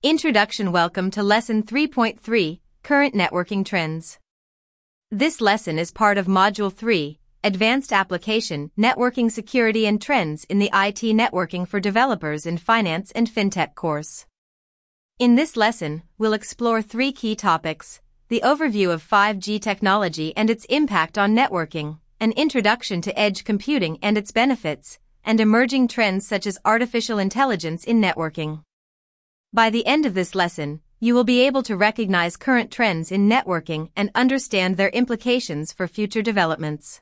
Introduction. Welcome to Lesson 3.3, Current Networking Trends. This lesson is part of Module 3, Advanced Application, Networking Security and Trends in the IT Networking for Developers in Finance and FinTech course. In this lesson, we'll explore three key topics: the overview of 5G technology and its impact on networking, an introduction to edge computing and its benefits, and emerging trends such as artificial intelligence in networking. By the end of this lesson, you will be able to recognize current trends in networking and understand their implications for future developments.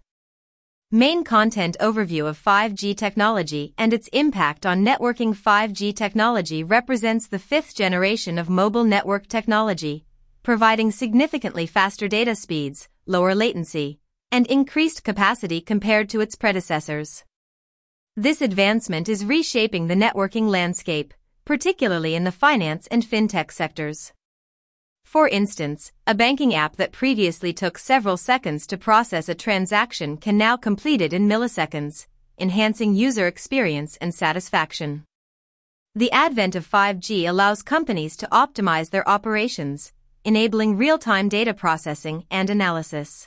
Main content: overview of 5G technology and its impact on networking. 5G technology represents the fifth generation of mobile network technology, providing significantly faster data speeds, lower latency, and increased capacity compared to its predecessors. This advancement is reshaping the networking landscape, particularly in the finance and fintech sectors. For instance, a banking app that previously took several seconds to process a transaction can now complete it in milliseconds, enhancing user experience and satisfaction. The advent of 5G allows companies to optimize their operations, enabling real-time data processing and analysis.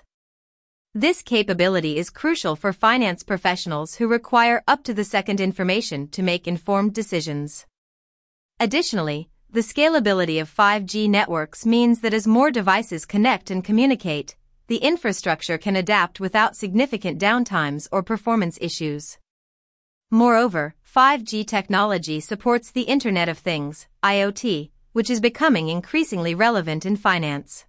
This capability is crucial for finance professionals who require up-to-the-second information to make informed decisions. Additionally, the scalability of 5G networks means that as more devices connect and communicate, the infrastructure can adapt without significant downtimes or performance issues. Moreover, 5G technology supports the Internet of Things, IoT, which is becoming increasingly relevant in finance.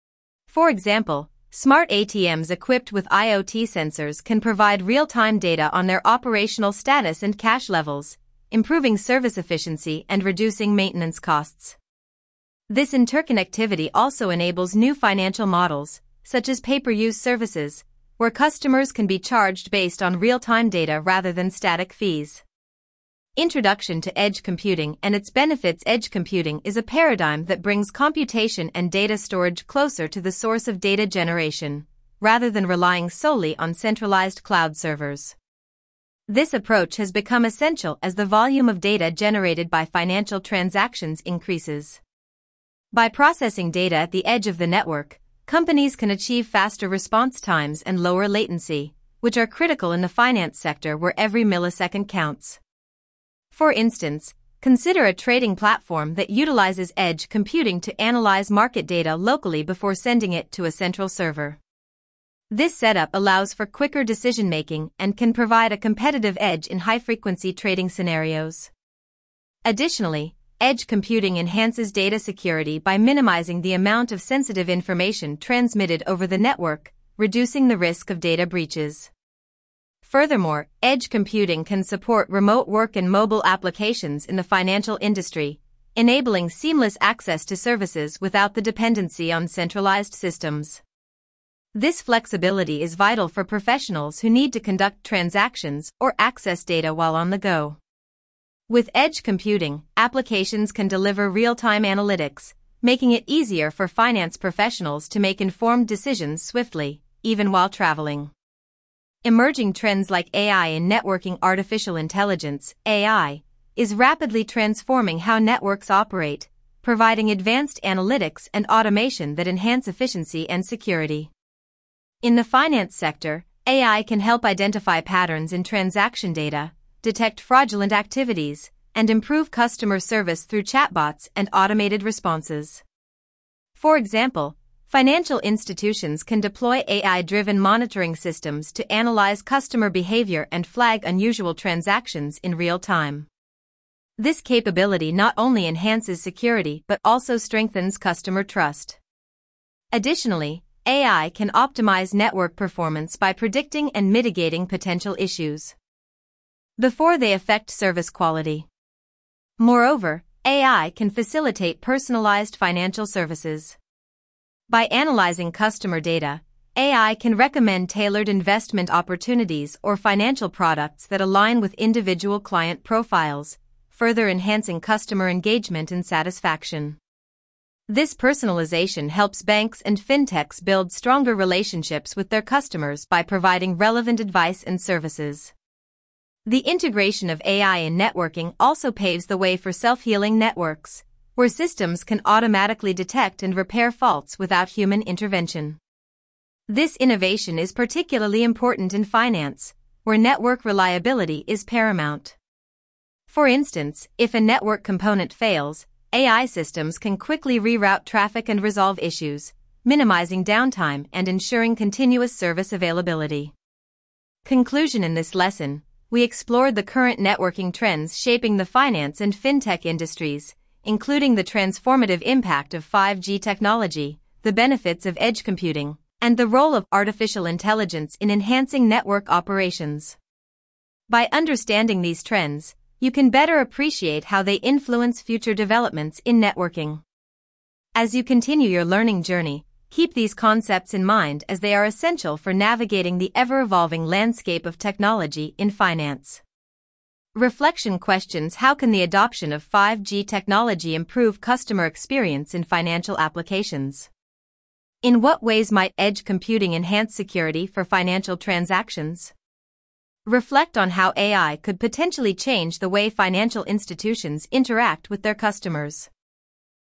For example, smart ATMs equipped with IoT sensors can provide real-time data on their operational status and cash levels, improving service efficiency and reducing maintenance costs. This interconnectivity also enables new financial models, such as pay-per-use services, where customers can be charged based on real-time data rather than static fees. Introduction to edge computing and its benefits. Edge computing is a paradigm that brings computation and data storage closer to the source of data generation, rather than relying solely on centralized cloud servers. This approach has become essential as the volume of data generated by financial transactions increases. By processing data at the edge of the network, companies can achieve faster response times and lower latency, which are critical in the finance sector where every millisecond counts. For instance, consider a trading platform that utilizes edge computing to analyze market data locally before sending it to a central server. This setup allows for quicker decision-making and can provide a competitive edge in high-frequency trading scenarios. Additionally, edge computing enhances data security by minimizing the amount of sensitive information transmitted over the network, reducing the risk of data breaches. Furthermore, edge computing can support remote work and mobile applications in the financial industry, enabling seamless access to services without the dependency on centralized systems. This flexibility is vital for professionals who need to conduct transactions or access data while on the go. With edge computing, applications can deliver real-time analytics, making it easier for finance professionals to make informed decisions swiftly, even while traveling. Emerging trends like AI in networking. Artificial intelligence, AI, is rapidly transforming how networks operate, providing advanced analytics and automation that enhance efficiency and security. In the finance sector, AI can help identify patterns in transaction data, detect fraudulent activities, and improve customer service through chatbots and automated responses. For example, financial institutions can deploy AI-driven monitoring systems to analyze customer behavior and flag unusual transactions in real time. This capability not only enhances security but also strengthens customer trust. Additionally, AI can optimize network performance by predicting and mitigating potential issues before they affect service quality. Moreover, AI can facilitate personalized financial services. By analyzing customer data, AI can recommend tailored investment opportunities or financial products that align with individual client profiles, further enhancing customer engagement and satisfaction. This personalization helps banks and fintechs build stronger relationships with their customers by providing relevant advice and services. The integration of AI in networking also paves the way for self-healing networks, where systems can automatically detect and repair faults without human intervention. This innovation is particularly important in finance, where network reliability is paramount. For instance, if a network component fails, AI systems can quickly reroute traffic and resolve issues, minimizing downtime and ensuring continuous service availability. Conclusion: in this lesson, we explored the current networking trends shaping the finance and fintech industries, including the transformative impact of 5G technology, the benefits of edge computing, and the role of artificial intelligence in enhancing network operations. By understanding these trends, you can better appreciate how they influence future developments in networking. As you continue your learning journey, keep these concepts in mind as they are essential for navigating the ever-evolving landscape of technology in finance. Reflection questions: how can the adoption of 5G technology improve customer experience in financial applications? In what ways might edge computing enhance security for financial transactions? Reflect on how AI could potentially change the way financial institutions interact with their customers.